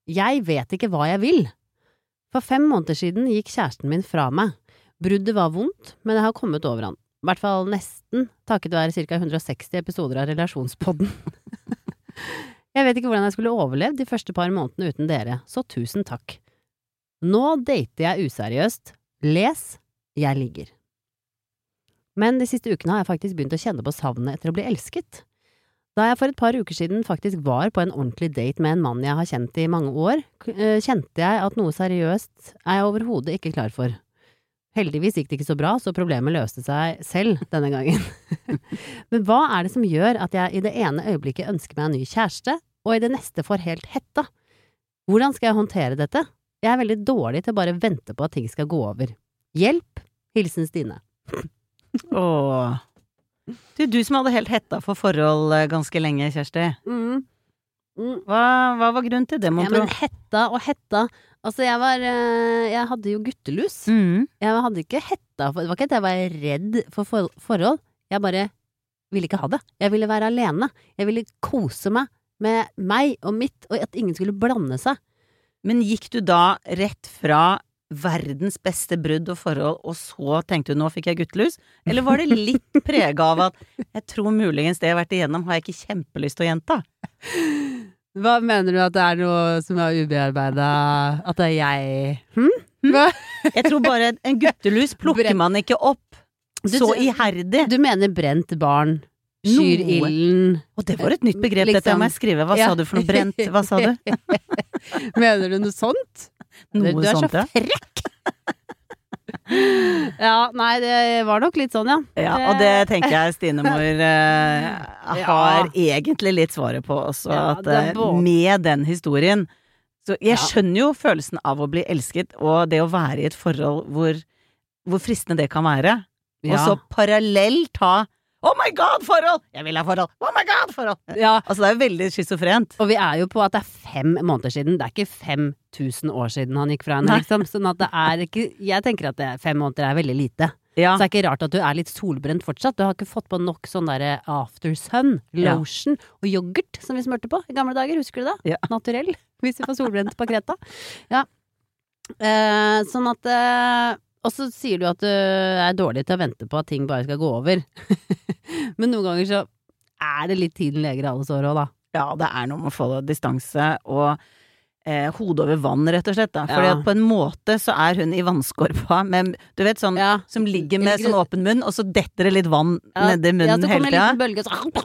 Jeg vet ikke hva jeg vil. For fem måneder siden gikk kjæresten min fra meg. Bruddet var vondt, men jeg har kommet over han. I hvert fall nesten, takket være ca. hundre og seksti episoder av Relasjonspodden. Jeg vet ikke hvordan jeg skulle overlevd de første par månedene uten dere, så tusen takk. Nå dater jeg useriøst. Les, jeg ligger. Men de siste ukene har jeg faktisk begynt å kjenne på savnet etter å bli elsket. Da jeg for et par uker siden faktisk var på en ordentlig date med en mann jeg har kjent i mange år, kjente jeg at noe seriøst er jeg overhodet ikke klar for. Heldigvis gikk det ikke så bra, så problemet løste seg selv denne gangen. Men hva er det som gjør at jeg i det ene øyeblikket ønsker meg en ny kjæreste, og i det neste får helt hetta? Hvordan skal jeg håndtere dette? Jeg er veldig dårlig til å bare vente på at ting skal gå over. Hjelp! Hilsen Stine. Åh. Du, du som hadde helt hetta for forhold ganske lenge, Kjersti. Mm. Mm. Hva, hva var grunnen til det, må ja, men hetta og hetta. Altså, jeg var Jeg hadde jo guttelus. Mm. Jeg hadde ikke hetta. Det var ikke at jeg var redd for for forhold. Jeg bare ville ikke ha det. Jeg ville være alene. Jeg ville kose meg med meg og mitt, og at ingen skulle blande seg. Men gikk du da rett fra verdens beste brudd og forhold, og så tenkte du, nå fikk jeg guttelus? Eller var det litt preget av at jeg tror muligens det jeg har vært igjennom, har jeg ikke kjempelyst til å gjenta? Hva mener du at det er noe som er ubearbeidet? At det er jeg? Hm? Hva? Jeg tror bare en guttelus plukker man ikke opp så iherdig. Du mener brent barn, skyr ilden. Og det var et nytt begrep, liksom. Dette må jeg skrive. Hva ja. Sa du for noe brent? Hva sa du? Mener du noe sånt? Noe du er sånt, så frekk! Ja, nei, det var nok litt sånn, ja. Ja, og det tenker jeg Stinemor eh, har ja. Egentlig litt svaret på også, ja, at eh, med den historien, så jeg ja. Skjønner jo følelsen av å bli elsket, og det å være i et forhold hvor, hvor fristende det kan være, ja. Og så parallelt ha oh my god, forhold! Jeg vil ha forhold! Oh my god, forhold! Ja. Altså, det er jo veldig schizofrent. Og vi er jo på at det er fem måneder siden. Det er ikke fem tusen år siden han gikk fra henne, liksom. Sånn at det er ikke jeg tenker at det, fem måneder er veldig lite. Ja. Så det er ikke rart at du er litt solbrent fortsatt. Du har ikke fått på nok sånn der after sun, lotion ja. Og yoghurt som vi smørte på i gamle dager. Husker du det? Ja. Naturell. Hvis vi får solbrent på Kreta. Ja. Eh, sånn at eh, og så sier du at du er dårlig til å vente på at ting bare skal gå over. Men noen ganger så er det litt tiden leger alle sår også, da. Ja, det er noe med å få distanse og eh, hodet over vann, rett og slett. Da. Fordi ja. At på en måte så er hun i vannskorpa, men du vet sånn, ja. Som ligger med sånn åpen munn, og så detter det litt vann ja. Nedi munnen hele tida. Ja, så kommer en liten bølge,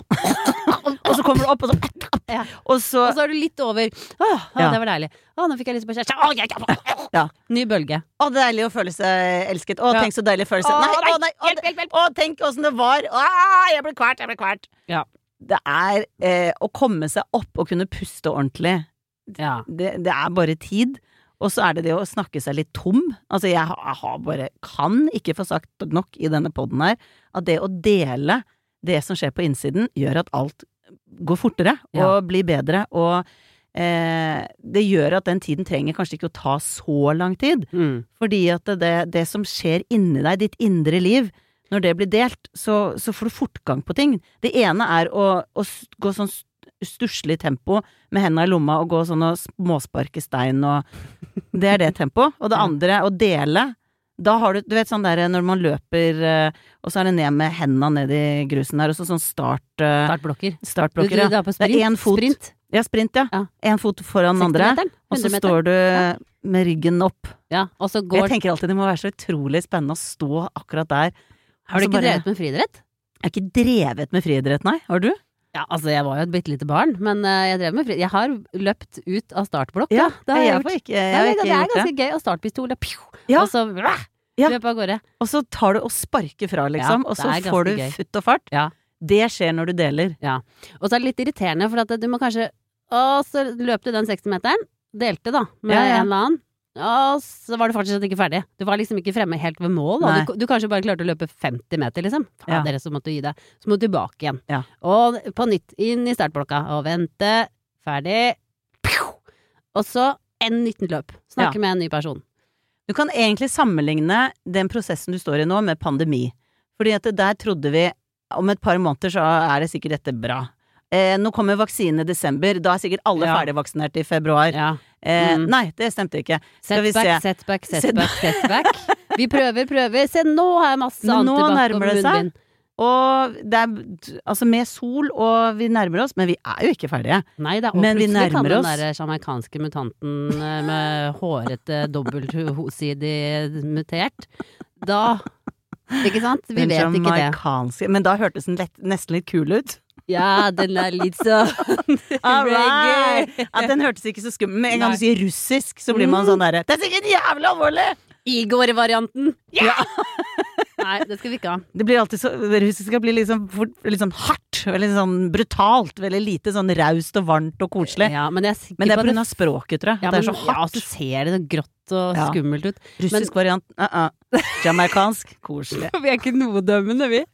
så... og så kommer det opp, og så... Ja. Og, så, og så er du litt over. Åh, å, ja. Det var deilig. Å, nå fikk jeg lyst på kjæreste. Å, ja, ja. Ja. Ny bølge. Å, deilig å føle seg elsket. Å, ja. Tenk så deilig å føle seg. Å, nei, å, nei, å, hjelp, hjelp, hjelp. Å, tenk åssen det var. Å, jeg ble kvart, jeg ble kvart. Ja. Det er eh, å komme seg opp og kunne puste ordentlig. Ja. Det, det er bare tid. Og så er det det å snakke seg litt tom. Altså, jeg har, jeg har bare kan ikke få sagt nok i denne podden her, at det å dele det som skjer på innsiden, gjør at alt går fortere og ja. Blir bedre, og eh, det gjør at den tiden trenger kanskje ikke å ta så lang tid, mm. Fordi at det, det som skjer inni deg, ditt indre liv, når det blir delt, så, så får du fortgang på ting. Det ene er å, å gå sånn stusslig tempo med hendene i lomma og gå sånn og småsparke stein, og det er det tempo. Og det andre, å dele. Da har du, du vet sånn der når man løper, og så er det ned med hendene ned i grusen der, og så sånn start... Startblokker. Startblokker, du, du, du er på sprint. Det er en fot. Sprint. Ja, sprint, ja. Ja. En fot foran den andre, og så står du ja. Med ryggen opp. Ja, og så går... Jeg tenker alltid det må være så utrolig spennende å stå akkurat der. Har du ikke bare... drevet med friidrett? Jeg har ikke drevet med friidrett, nei. Har du? Ja, altså jeg var jo et bitte lite barn, men uh, jeg drev med friidrett. Jeg har løpt ut av startblokk. Ja, det har jeg, jeg gjort. Ikke, jeg har det, ikke det er gjort ganske det. Gøy, og startpistol, og, ja. Og så... Ja. Løp av gårde. Og så tar du og sparker fra, liksom, ja, og så får du gøy. Futt og fart. Ja. Det skjer når du deler. Ja. Og så er det litt irriterende, for at du må kanskje Å, så løp du den seksti-meteren, delte da, med ja, ja. En eller annen, og så var du fortsatt ikke ferdig. Du var liksom ikke fremme helt ved mål, da. Du, du kanskje bare klarte å løpe femti meter, liksom. Faen, ja. Dere som måtte gi deg. Så må du tilbake igjen. Ja. Og på nytt, inn i startblokka, og vente, ferdig, og så en nytt løp. Snakke ja. Med en ny person. Du kan egentlig sammenligne den prosessen du står i nå med pandemi. Fordi at der trodde vi, om et par måneder så er det sikkert dette bra. Eh, nå kommer vaksinen i desember, da er sikkert alle ja. Ferdigvaksinert i februar. Ja. Eh, Mm. Nei, det stemte ikke. Skal vi Setback, se. setback, setback, setback. Vi prøver, prøver. Se, nå har jeg masse Men nå antibac og nærmer det seg. munnbind. Og det er altså med sol, og vi nærmer oss, men vi er jo ikke ferdige. Nei da, og Men vi plutselig kan nærmer den oss. der jamaikanske mutanten eh, med hårete, dobbeltsidig mutert, da, ikke sant? Vi Den vet ikke det. jamaikanske- Men da hørtes den lett, nesten litt kul ut. Ja, den er litt så All reggae. right. At den hørtes ikke så skummel. Med en gang Nei. du sier russisk, så blir man sånn derre Det er sikkert jævlig alvorlig! Igor-varianten. Ja! Nei, det skal vi ikke ha. Det blir alltid så Russisk skal bli liksom, fort, litt sånn hardt, veldig sånn brutalt, veldig lite sånn raust og varmt og koselig. Ja, men, jeg er sikker Men det er på på grunn av språket, tror jeg. Ja, at det er men, så ja, hardt. så ser det så grått og Ja. skummelt ut. Russisk variant, uh-uh. Jamaikansk, koselig. Vi er ikke noe dømmende, vi.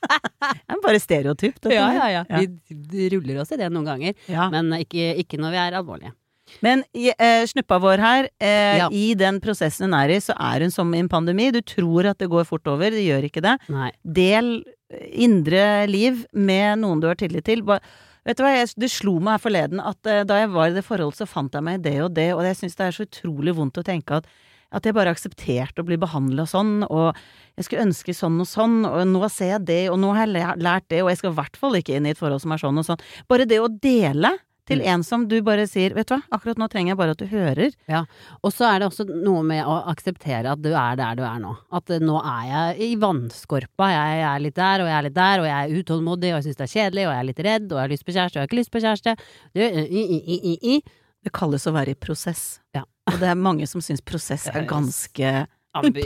Det er bare stereotyp. dette Ja, her. ja, ja. Vi ruller oss i det noen ganger, Ja. men ikke, ikke når vi er alvorlige. Men eh, snuppa vår her, eh, Ja. i den prosessen hun er i, så er hun som i en pandemi. Du tror at det går fort over, det gjør ikke det. Nei. Del indre liv med noen du har tillit til. Ba, vet du hva, jeg, det slo meg her forleden at eh, da jeg var i det forholdet, så fant jeg meg i det og det, og jeg syns det er så utrolig vondt å tenke at at jeg bare aksepterte å bli behandlet sånn, og jeg skulle ønske sånn og sånn, og nå ser jeg det, og nå har jeg lært det, og jeg skal i hvert fall ikke inn i et forhold som er sånn og sånn. Bare det å dele til Mm. en som du bare sier, vet du hva, akkurat nå trenger jeg bare at du hører. Ja, og så er det også noe med å akseptere at du er der du er nå. At eh, nå er jeg i vannskorpa, jeg er litt der, og jeg er litt der, og jeg er utålmodig, og jeg synes det er kjedelig, og jeg er litt redd, og jeg har lyst på kjæreste, og jeg har ikke lyst på kjæreste. Det, i, i, i, i, i. Det kalles å være i prosess. Ja. Og det er mange som syns prosess er ganske Ambi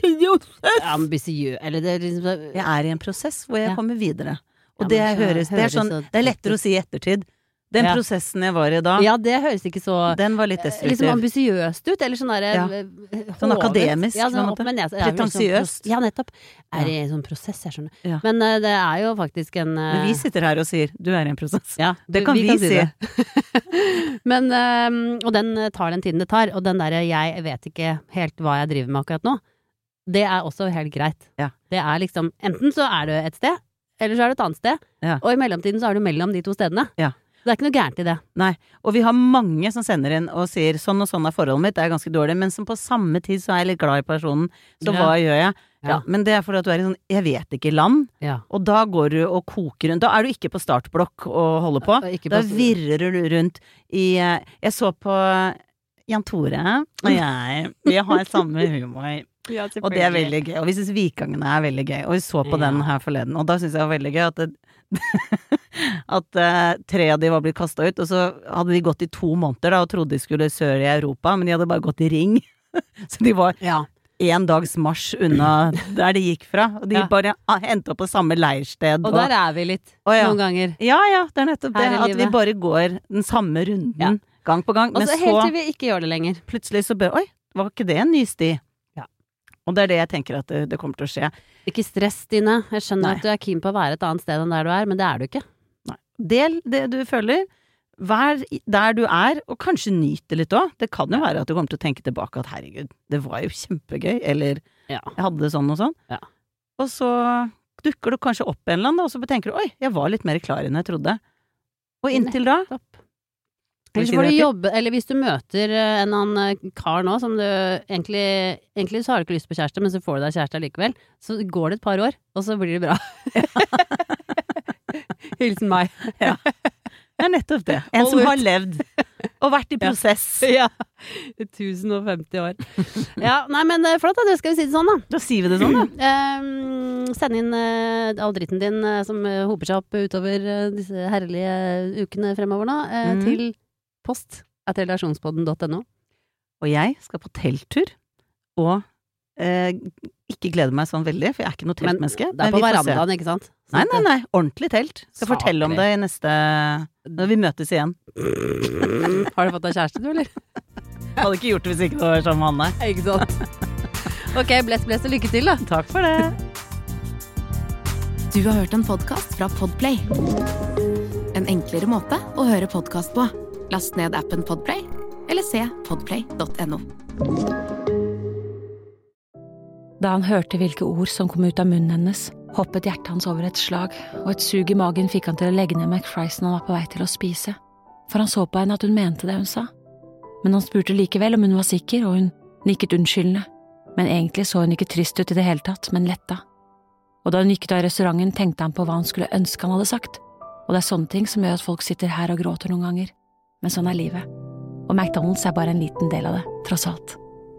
ambisiøs, eller det er liksom Jeg er i en prosess hvor jeg Ja. kommer videre. Og Ja, det men så høres Det er høres sånn så Det er lettere å si i ettertid. Den Ja. prosessen jeg var i da, Ja, det høres ikke så den var litt eh, destruktiv. liksom ambisiøst ut, eller sånn derre Ja. eh, Sånn hovet. akademisk, ja, på en sånn måte. opp med nesa. Ja, liksom Pretensiøst. pros- Ja, nettopp. Er Ja. i en sånn prosess, jeg skjønner. Ja. Men eh, det er jo faktisk en eh, Men vi sitter her og sier du er i en prosess. ja, Det du- kan vi, si. det. Men, eh, og den eh, tar den tiden det tar, og den derre jeg vet ikke helt hva jeg driver med akkurat nå, det er også helt greit. Ja. Det er liksom, enten så er du et sted, eller så er du et annet sted, Ja. og i mellomtiden så er du mellom de to stedene. Ja. Det er ikke noe gærent i det. Nei. Og vi har mange som sender inn og sier sånn og sånn er forholdet mitt, det er ganske dårlig, men som på samme tid så er jeg litt glad i personen, så Ja. hva gjør jeg? Ja. Ja. Men det er fordi at du er i sånn jeg vet ikke land, Ja. og da går du og koker rundt. Da er du ikke på startblokk og holder på. Og ikke Da på- virrer du rundt i eh, Jeg så på Jan Tore og jeg, vi har samme humor. Og det er veldig gøy. Og vi syns Vikingene er veldig gøy. Og vi så på Ja. den her forleden, og da syns jeg det var veldig gøy at det, at eh, tre av de var blitt kasta ut, og så hadde de gått i to måneder da og trodde de skulle sør i Europa, men de hadde bare gått i ring. Så de var Ja. én dags marsj unna der de gikk fra. Og de Ja. bare ah, endte opp på samme leirsted. Og der er vi litt, Å, ja. noen ganger. Ja, ja, det er nettopp det. Her i At vi livet. bare går den samme runden Ja. gang på gang. Og Men så så helt til vi ikke gjør det lenger. plutselig så bør Oi, var ikke det en ny sti? Ja. Og det er det jeg tenker at det, det kommer til å skje. Ikke stress, Stine. Jeg skjønner Nei. at du er keen på å være et annet sted enn der du er, men det er du ikke. Del det du føler. Vær i- der du er, og kanskje nyt det litt òg. Det kan jo være at du kommer til å tenke tilbake at herregud, det var jo kjempegøy, eller Ja. jeg hadde det sånn og sånn. Ja. Og så dukker du kanskje opp en eller annen, og så tenker du oi, jeg var litt mer klar enn jeg trodde. Og inntil da Nettopp. Skal vi Eller si så får det du til? jobbe, eller hvis du møter eh, en annen eh, kar nå som du egentlig Egentlig så har du ikke lyst på kjæreste, men så får du deg kjæreste likevel. Så går det et par år, og så blir det bra. Hilsen meg. Ja. Det er nettopp det. En Hold som ut. har levd og vært i Ja. prosess. Ja. tusen og femti år. Ja, nei, men eh, flott, da. Det skal vi si det sånn, da. Da sier vi det sånn, da. Um, send inn eh, all dritten din eh, som eh, hoper seg opp utover eh, disse herlige ukene fremover nå, eh, Mhm. til post at relasjonspodden punktum no. Og jeg skal på telttur, og eh, ikke glede meg sånn veldig, for jeg er ikke noe Men teltmenneske. det er på vi får se. verandaen, ikke sant? Nei, Sånn nei, at nei. Ordentlig telt. Skal Saklig. fortelle om det i neste Når vi møtes igjen. det- Har du fått deg kjæreste, du, eller? Hadde ikke gjort det hvis ikke det var sammen med han, nei. Ikke sant? Ok, bless, bless og lykke til, da. Takk for det. Du har hørt en podcast fra Podplay. En enklere måte å høre podcast på. Last ned appen Podplay, eller se podplay punktum no. Da han hørte hvilke ord som kom ut av munnen hennes, hoppet hjertet hans over et slag, og et sug i magen fikk han til å legge ned McFriesen han var på vei til å spise. For han så på henne at hun mente det hun sa. men han spurte likevel om hun var sikker, og hun nikket unnskyldende. Men egentlig så hun ikke trist ut i det hele tatt, men letta. Og da hun gikk ut av restauranten, tenkte han på hva han skulle ønske han hadde sagt. Og det er sånne ting som gjør at folk sitter her og gråter noen ganger. Men sånn er livet. Og McDonald's er bare en liten del av det, tross alt.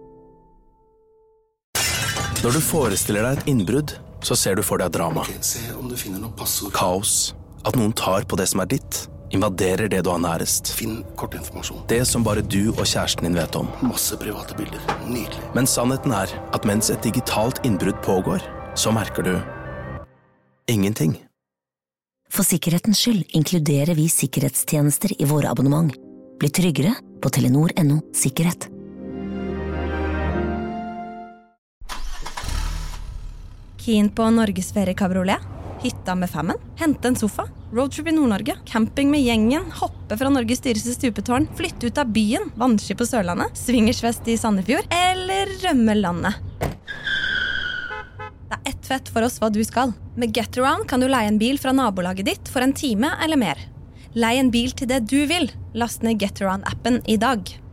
Når du forestiller deg et innbrudd, så ser du for deg drama. Ok, se om du finner noe passord. Kaos. At noen tar på det som er ditt. Invaderer det du har nærest. Finn kortinformasjon. Det som bare du og kjæresten din vet om. Masse private bilder. Nydelig. Men sannheten er at mens et digitalt innbrudd pågår, så merker du ingenting. For sikkerhetens skyld inkluderer vi sikkerhetstjenester i våre abonnement. Bli tryggere på telenor punktum no sikkerhet. Keen på Norges ferie kabriolet? Hytta med femmen? Hente en sofa? Roadtrip i Nord-Norge? Camping med gjengen? Hoppe fra Norges dyreste stupetårn? Flytte ut av byen? Vannski på Sørlandet? Swingersfest i Sandefjord? Eller rømme landet? Det er ett fett for oss hva du skal. Med Getaround kan du leie en bil fra nabolaget ditt for en time eller mer. Leie en bil til det du vil. Last ned Getaround-appen i dag.